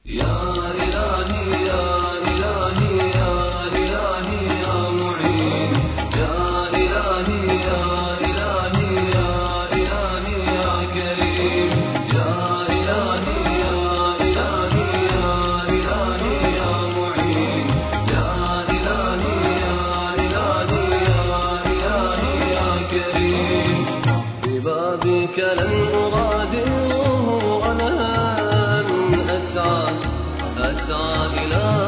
يا إلهي يا إلهي يا إلهي يا معين، يا إلهي يا إلهي يا إلهي يا كريم، يا إلهي يا إلهي يا إلهي يا معين، يا إلهي يا إلهي يا إلهي يا كريم. ببابك لن أغادره أنا أسعى إلى